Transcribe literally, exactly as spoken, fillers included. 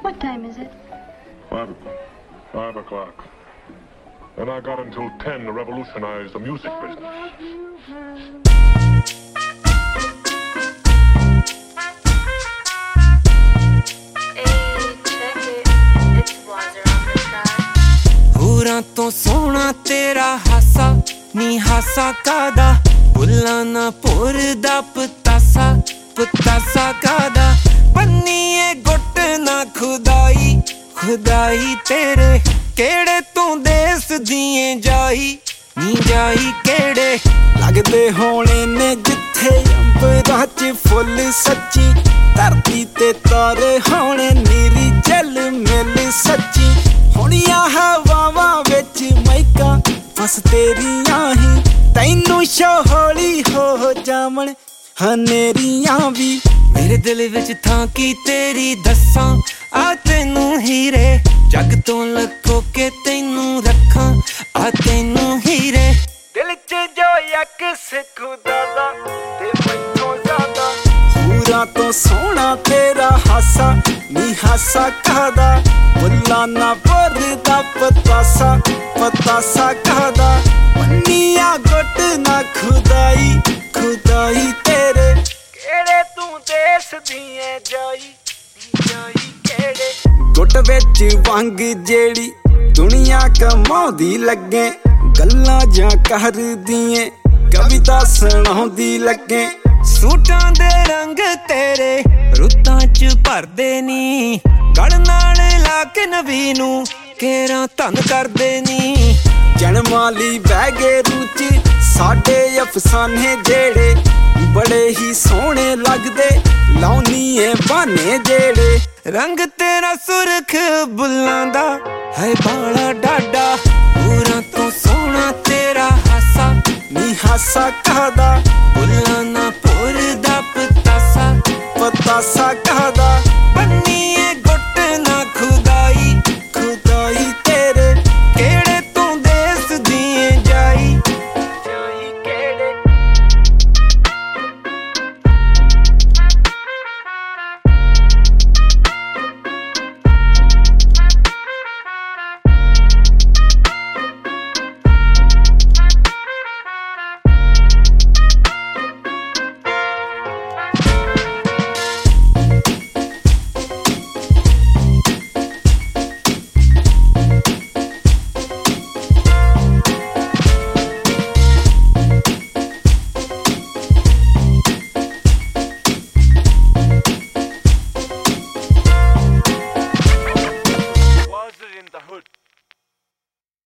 What time is it? Five, five o'clock. And I got until ten to revolutionize the music business. ਹੋਰਾਂ ਤੋਂ ਸੋਹਣਾ ਤੇਰਾ ਹਾਸਾ ਨੀ ਹਾਸਾ ਕਾਦਾ ਭੁੱਲਾਂ ਨਾ ਭੁਰਦਾ ਪਤਾਸਾ ਪਤਾਸਾ ਕਾਦਾ ਪੰਨੀਏ ਗੁੱਟ ਨਾ ਖੁਦਾਈ ਖੁਦਾਈ ਤੇਰੇ ਕਿਹੜੇ ਤੂੰ ਦੇਸ ਦੀਏ ਜਾਈ ਨੀ ਜਾਈ ਕਿਹੜੇ ਲੱਗਦੇ ਹੋਣੇ ਨੇ ਜਿੱਥੇ ਅੰਬਰਾਂ 'ਚ ਫੁੱਲ ਸੱਚੀ ਧਰਤੀ ਤੇ ਤਾਰੇ ਹੋਣੇ ਨੀਰੀ ਜਲ ਮਿਲ ਸੱਚੀ ਹੋਣੀਆਂ ਹਵਾਵਾਂ ਵਿੱਚ ਮਾਈਕਾਂ ਬਸ ਤੇਰੀਆਂ ਹੀ ਤੈਨੂੰ ਸ਼ੋਹਲੀ ਹੋ ਜਾਵਣ ਹਨੇਰੀਆਂ ਵੀ ਮੇਰੇ ਦਿਲ ਵਿੱਚ ਥਾਂ ਕੀ ਤੇਰੀ ਦੱਸਾਂ ਆ ਤੈਨੂੰ ਹੀਰੇ ਜੱਗ ਤੋਂ ਲੁਕੋ ਕੇ ਤੈਨੂੰ ਰੱਖਾਂ ਆ ਤੈਨੂੰ ਹੀਰੇ ਦਿਲ 'ਚ ਜੋ ਅਕਸ ਖੁਦਾ ਦਾ ਤੇ ਮੈਥੋਂ ਜ਼ਿਆਦਾ ਹੋਰਾਂ ਤੋਂ ਸੋਹਣਾ ਤੇਰਾ ਹਾਸਾ ਨੀ ਹਾਸਾ ਕਾਹਦਾ ਬੁੱਲਾਂ ਨਾ ਭਰਦਾ ਪਤਾਸਾ ਪਤਾਸਾ ਕਾਹਦਾ ਪੰਨੀਆਂ ਗੁੱਟ ਨਾ ਖੁਦਾਈ ਖੁਦਾਈ ਤੇਰੇ ਕਿਹੜੇ ਤੂੰ ਦੇਸ ਦੀਏ ਜਾਈ ਜਾਈ ਕਿਹੜੇ ਗੁੱਟ ਵਿੱਚ ਵੰਗ ਜਿਹੜੀ ਦੁਨੀਆ ਕਮਾਉਂਦੀ ਲੱਗੇ ਗੱਲਾਂ ਜਾਂ ਕਰਦੀਏ ਕਵਿਤਾ ਸੁਣਾਉਂਦੀ ਲੱਗੇ ਸੂਟਾਂ ਦੇ ਰੰਗ ਤੇਰੇ ਰੁੱਤਾਂ 'ਚ ਭਰਦੇ ਨੀ ਗੜ ਨਾਲ ਲਾ ਕੇ ਨਵੀ ਨੂੰ ਕੇਰਾਂ ਧਨ ਕਰਦੇ ਨੀ ਜਨਮਾਲੀ ਬਹਿ ਗਏ ਰੂਚ ਸਾਡੇ ਅਫਸਾਨੇ ਜਿਹੜੇ ਬੜੇ ਹੀ ਸੋਹਣੇ ਲੱਗਦੇ ਲਾਉਣੀ ਏ ਬਾਨੇ ਜਿਹੜੇ ਰੰਗ ਤੇਰਾ ਸੁਰਖ ਬੁੱਲਾਂ ਦਾ ਹੈ ਬਾਲਾ ਡਾਡਾ ਹੋਰਾਂ ਤੋਂ ਸੋਹਣਾ ਤੇਰਾ ਹਾਸਾ ਨੀ ਹਾਸਾ ਕਾਹਦਾ ਬੁੱਲਾਂ ਨਾ ਭੁਰਦਾ ਪਤਾਸਾ ਪਤਾਸਾ